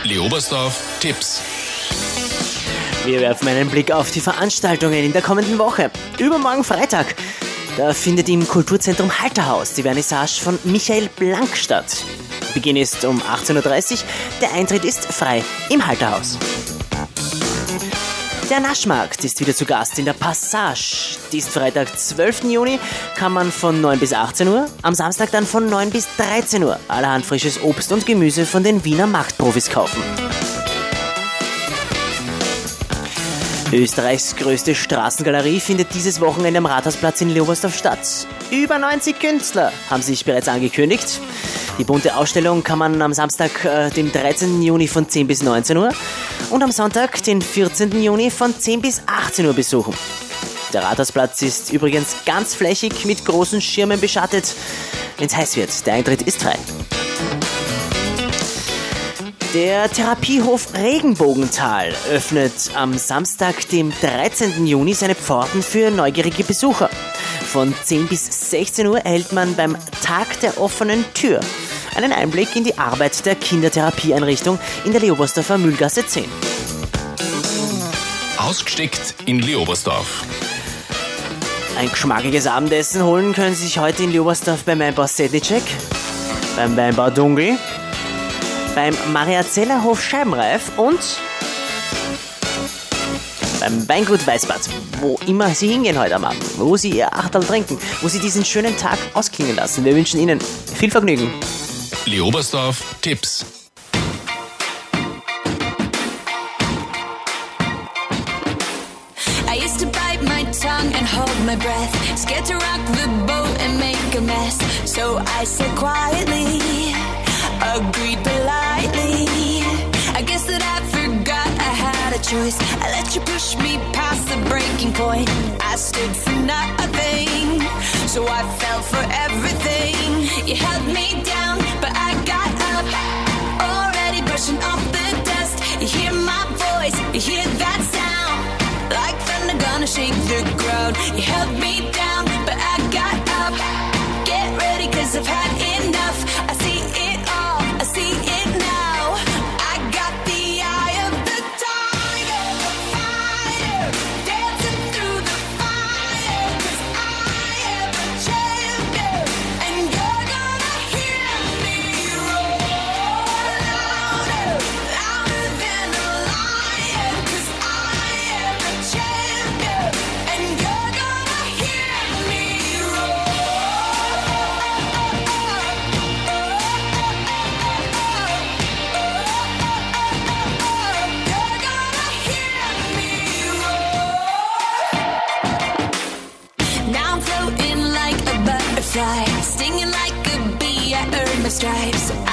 Leobersdorf Tipps. Wir werfen einen Blick auf die Veranstaltungen in der kommenden Woche. Übermorgen Freitag, da findet im Kulturzentrum Halterhaus die Vernissage von Michael Blank statt. Beginn ist um 18.30 Uhr, der Eintritt ist frei im Halterhaus. Der Naschmarkt ist wieder zu Gast in der Passage. Diesen Freitag, 12. Juni, kann man von 9 bis 18 Uhr, am Samstag dann von 9 bis 13 Uhr allerhand frisches Obst und Gemüse von den Wiener Marktprofis kaufen. Österreichs größte Straßengalerie findet dieses Wochenende am Rathausplatz in Leobersdorf statt. Über 90 Künstler haben sich bereits angekündigt. Die bunte Ausstellung kann man am Samstag, den 13. Juni von 10 bis 19 Uhr und am Sonntag, den 14. Juni von 10 bis 18 Uhr besuchen. Der Rathausplatz ist übrigens ganzflächig mit großen Schirmen beschattet, wenn es heiß wird. Der Eintritt ist frei. Der Therapiehof Regenbogental öffnet am Samstag, dem 13. Juni, seine Pforten für neugierige Besucher. Von 10 bis 16 Uhr erhält man beim Tag der offenen Tür einen Einblick in die Arbeit der Kindertherapieeinrichtung in der Leobersdorfer Mühlgasse 10. Ausgesteckt in Leobersdorf. Ein geschmackiges Abendessen holen können Sie sich heute in Leobersdorf beim Weinbau Sednicek, beim Weinbau Dungl, beim Mariazellerhof Scheibenreif und beim Weingut Weißbad. Wo immer Sie hingehen heute am Abend, wo Sie Ihr Achterl trinken, wo Sie diesen schönen Tag ausklingen lassen. Wir wünschen Ihnen viel Vergnügen. Leobersdorf Tipps. I used to bite my tongue and hold my breath, scared to rock the boat and make a mess. So I said quietly, agreed politely. I guess that I forgot I had a choice. I let you push me past the breaking point. I stood for nothing, so I fell for everything. You held me down, but I got up, already brushing off the dust. You hear my voice, you hear that sound, like thunder gonna shake the ground. You held me down, but I got up. Get ready, 'cause I've had enough. I see it all, I see it now. I got the eye of the tiger, the fighter, dancing through the fire. 'Cause I am a champion, and you're gonna hear me roar louder, louder than a lion. 'Cause I am a champion, and you're gonna hear me roar. You're gonna hear me roar. Now I'm floating like a butterfly, stinging like a bee. I earned my stripes.